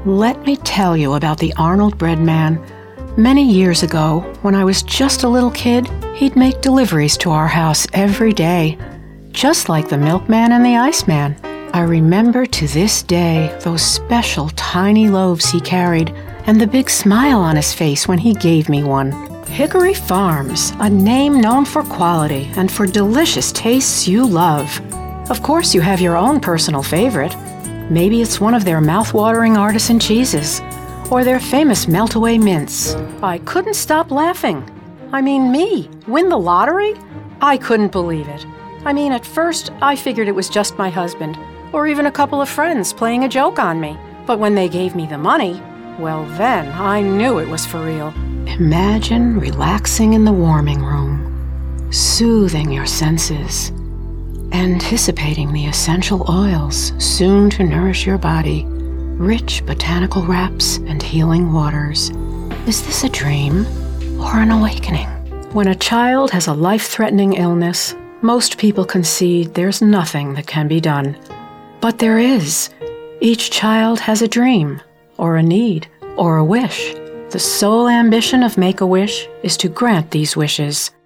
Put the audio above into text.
Let me tell you about the Arnold Bread Man. Many years ago, when I was just a little kid, he'd make deliveries to our house every day, just like the milkman and the iceman. I remember to this day those special tiny loaves he carried and the big smile on his face when he gave me one. Hickory Farms, a name known for quality and for delicious tastes you love. Of course, you have your own personal favorite. Maybe it's one of their mouth-watering artisan cheeses, or their famous melt-away mints. I couldn't stop laughing. I mean, me, win the lottery? I couldn't believe it. I mean, at first, I figured it was just my husband, or even a couple of friends playing a joke on me. But when they gave me the money, well then, I knew it was for real. Imagine relaxing in the warming room, soothing your senses, anticipating the essential oils soon to nourish your body, rich botanical wraps and healing waters. Is this a dream or an awakening? When a child has a life-threatening illness, most people concede there's nothing that can be done. But there is. Each child has a dream, or a need, or a wish. The sole ambition of Make-A-Wish is to grant these wishes.